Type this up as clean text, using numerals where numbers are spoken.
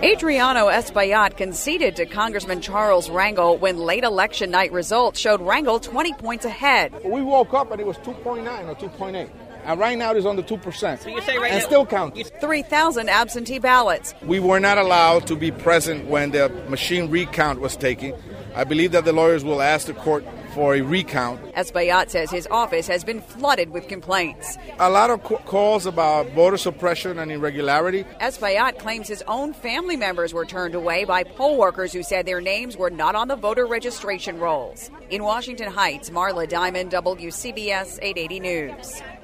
Adriano Espaillat conceded to Congressman Charles Rangel when late election night results showed Rangel 20 points ahead. We woke up and it was 2.9 or 2.8. And right now it is under 2%. So you say right and now, still counting. 3,000 absentee ballots. We were not allowed to be present when the machine recount was taken. I believe that the lawyers will ask the court for a recount. Espaillat says his office has been flooded with complaints. A lot of calls about voter suppression and irregularity. Espaillat claims his own family members were turned away by poll workers who said their names were not on the voter registration rolls. In Washington Heights, Marla Diamond, WCBS 880 News.